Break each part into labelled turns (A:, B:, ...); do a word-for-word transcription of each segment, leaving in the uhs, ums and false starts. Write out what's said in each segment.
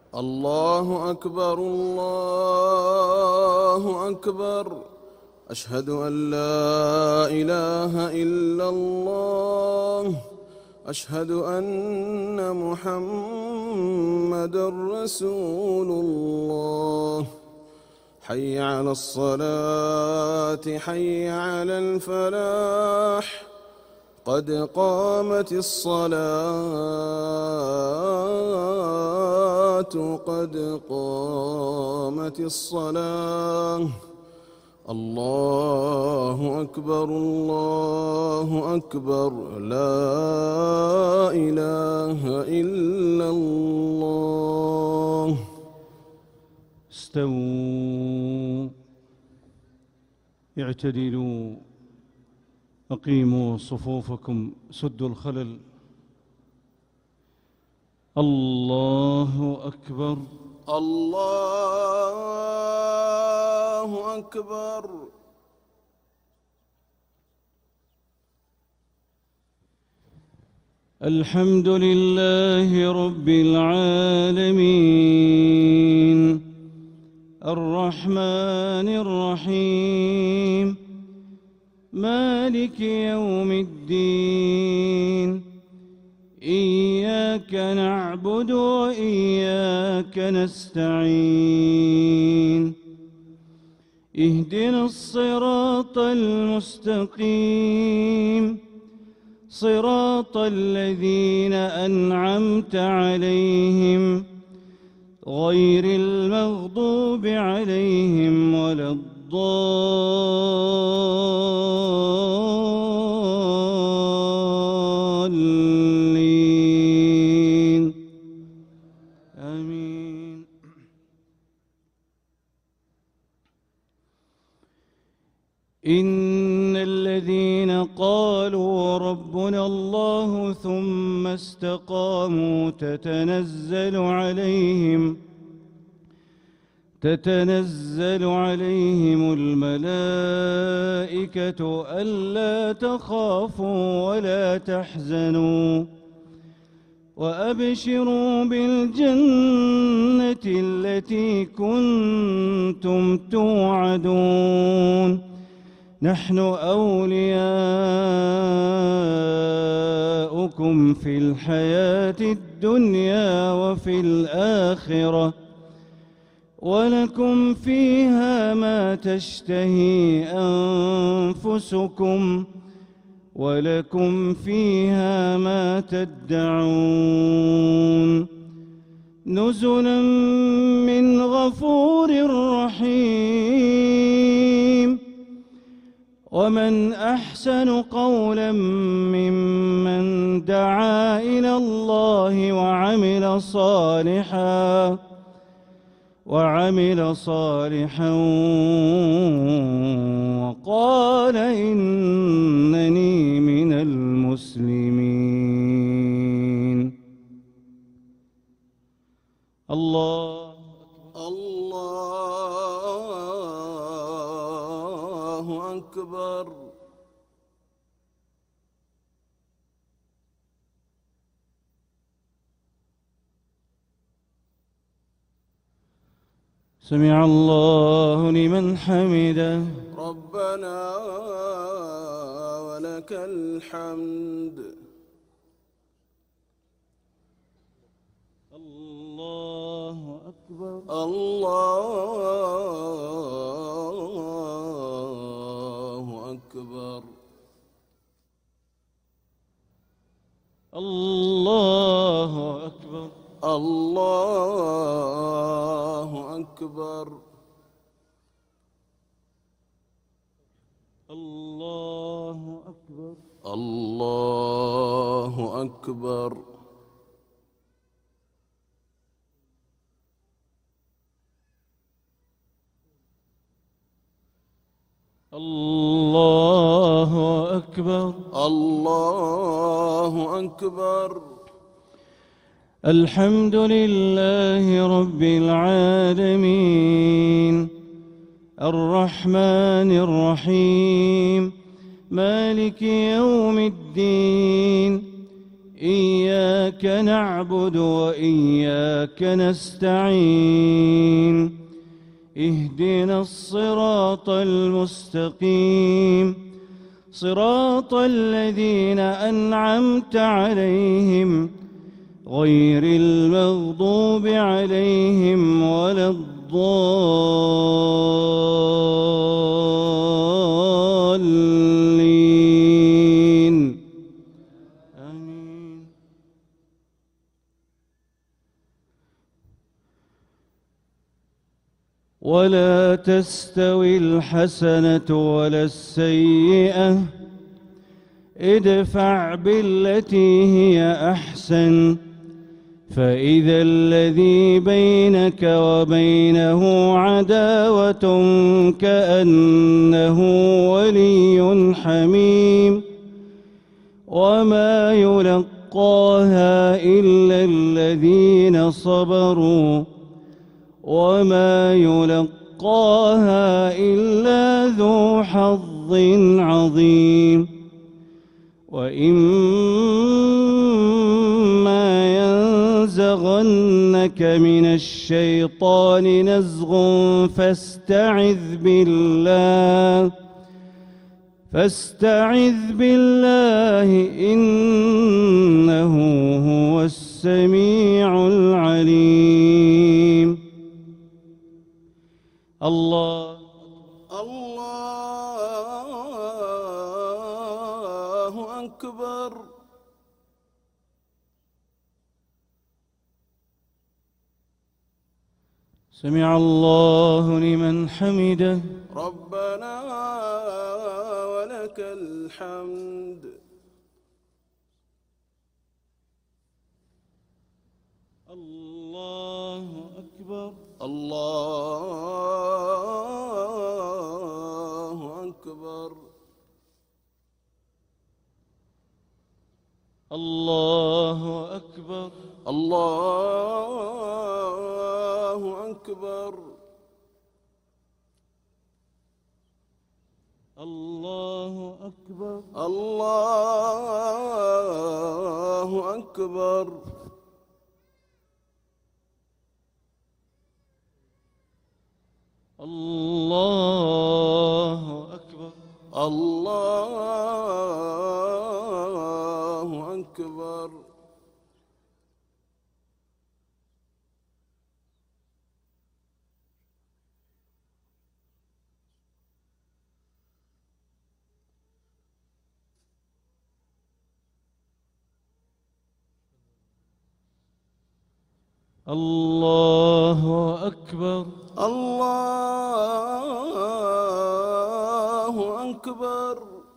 A: الله أكبر الله أكبر. أشهد أن لا إله إلا الله. أشهد أن محمدًا رسول الله. حي على الصلاة حي على الفلاح. قد قامت الصلاة قد قامت الصلاة. الله أكبر الله أكبر. لا إله إلا الله.
B: استووا، اعتدلوا، أقيموا صفوفكم، سدوا الخلل. الله أكبر
A: الله أكبر.
B: الحمد لله رب العالمين، الرحمن الرحيم، مالك يوم الدين. إياك نعبد وإياك نستعين. اهدنا الصراط المستقيم، صراط الذين أنعمت عليهم غير المغضوب عليهم ولا الضالين. آمين. إن الذين قالوا ربنا الله ثم استقاموا تتنزل عليهم تتنزل عليهم الملائكة ألا تخافوا ولا تحزنوا وأبشروا بالجنة التي كنتم توعدون. نحن أولياؤكم في الحياة الدنيا وفي الآخرة، ولكم فيها ما تشتهي أنفسكم ولكم فيها ما تدعون. نزلا من غفور رحيم. ومن أحسن قولا ممن دعا إلى الله وعمل صالحا وعمل صالحا وقال إنني من المسلمين. الله
A: الله أكبر.
B: سمع الله لمن حمده.
A: ربنا ولك الحمد.
B: الله أكبر.
A: الله أكبر.
B: الله أكبر.
A: الله أكبر.
B: الله أكبر.
A: الله أكبر.
B: الله أكبر.
A: الله أكبر.
B: الحمد لله رب العالمين، الرحمن الرحيم، مالك يوم الدين. إياك نعبد وإياك نستعين اهدنا الصراط المستقيم صراط الذين أنعمت عليهم غير المغضوب عليهم ولا الضالين آمين. ولا تستوي الحسنة ولا السيئة ادفع بالتي هي أحسن فإذا الذي بينك وبينه عداوة كأنه ولي حميم وما يلقاها إلا الذين صبروا وما يلقاها إلا ذو حظ عظيم وإما ينزغنك من الشيطان نزغ فاستعذ بالله فاستعذ بالله إنه هو السميع العليم. الله
A: الله أكبر.
B: سمع الله لمن حمده.
A: ربنا ولك الحمد.
B: الله أكبر.
A: الله أكبر.
B: الله أكبر.
A: الله أكبر.
B: الله أكبر.
A: الله أكبر.
B: الله أكبر.
A: الله أكبر.
B: الله أكبر.
A: الله أكبر.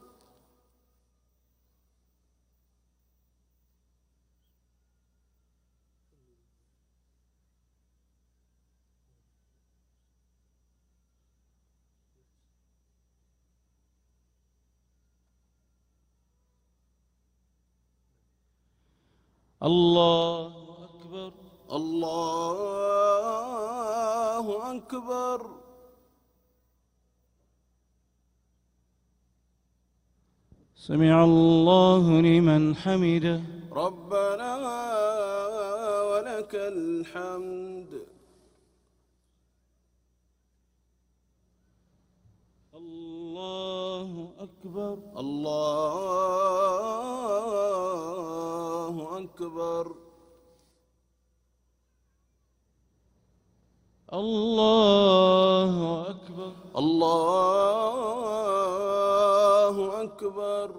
B: الله أكبر.
A: الله أكبر.
B: سمع الله لمن حمده.
A: ربنا ولك الحمد.
B: الله أكبر.
A: الله أكبر.
B: الله أكبر.
A: الله أكبر.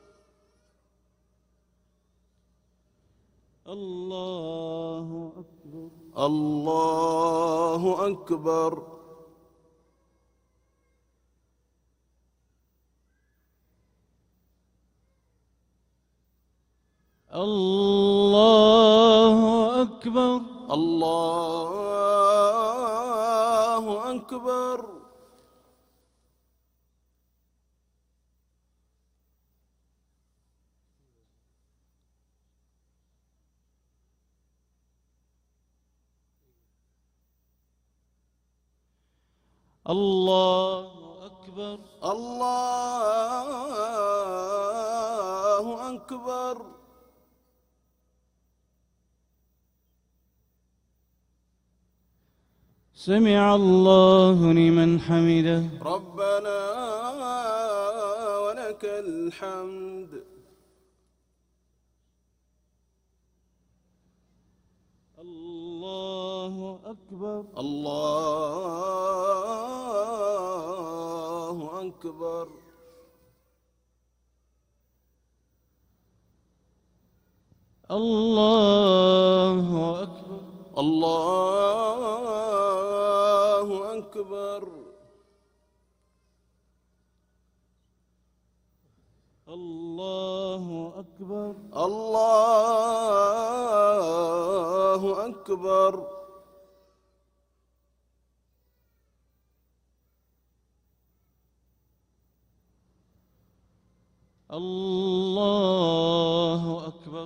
B: الله أكبر.
A: الله أكبر.
B: الله أكبر.
A: الله أكبر.
B: الله أكبر.
A: الله أكبر.
B: سمع الله لمن حمده.
A: ربنا ولك الحمد.
B: الله أكبر.
A: الله أكبر.
B: الله أكبر.
A: الله أكبر.
B: الله أكبر.
A: الله أكبر.
B: الله أكبر.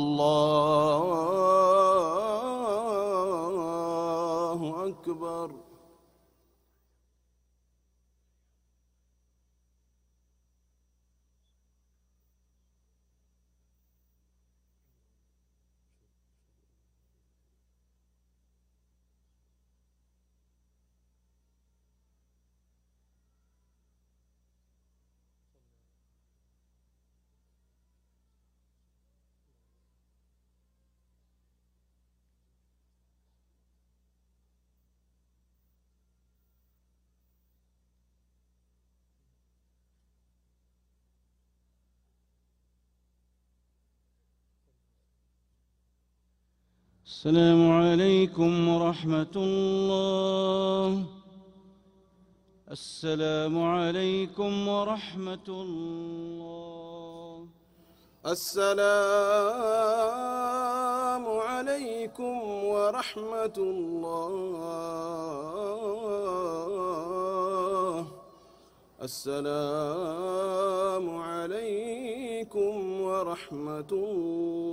A: الله أكبر.
B: السلام عليكم ورحمة الله. السلام عليكم ورحمة الله.
A: السلام عليكم ورحمة الله. السلام عليكم ورحمة الله.